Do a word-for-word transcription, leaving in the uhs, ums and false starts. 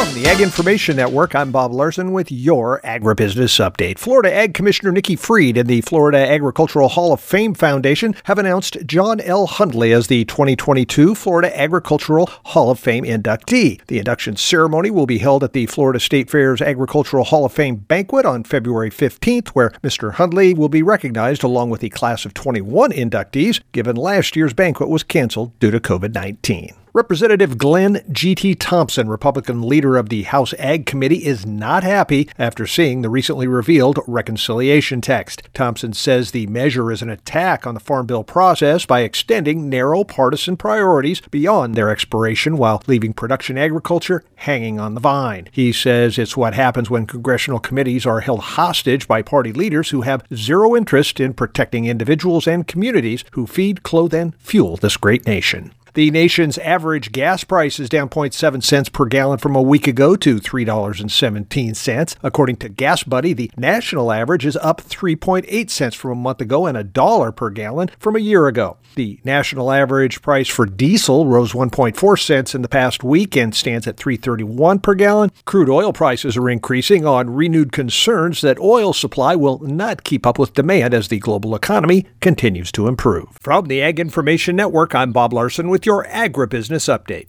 From the Ag Information Network, I'm Bob Larson with your Agribusiness Update. Florida Ag Commissioner Nikki Fried and the Florida Agricultural Hall of Fame Foundation have announced John L. Hundley as the twenty twenty-two Florida Agricultural Hall of Fame inductee. The induction ceremony will be held at the Florida State Fair's Agricultural Hall of Fame banquet on February fifteenth, where Mister Hundley will be recognized along with the class of twenty-one inductees, given last year's banquet was canceled due to covid nineteen. Representative Glenn G T. Thompson, Republican leader of the House Ag Committee, is not happy after seeing the recently revealed reconciliation text. Thompson says the measure is an attack on the Farm Bill process by extending narrow partisan priorities beyond their expiration while leaving production agriculture hanging on the vine. He says it's what happens when congressional committees are held hostage by party leaders who have zero interest in protecting individuals and communities who feed, clothe, and fuel this great nation. The nation's average gas price is down zero point seven cents per gallon from a week ago to three dollars and seventeen cents. According to Gas Buddy, the national average is up three point eight cents from a month ago and a dollar per gallon from a year ago. The national average price for diesel rose one point four cents in the past week and stands at three dollars and thirty-one cents per gallon. Crude oil prices are increasing on renewed concerns that oil supply will not keep up with demand as the global economy continues to improve. From the Ag Information Network, I'm Bob Larson with your Agribusiness Update.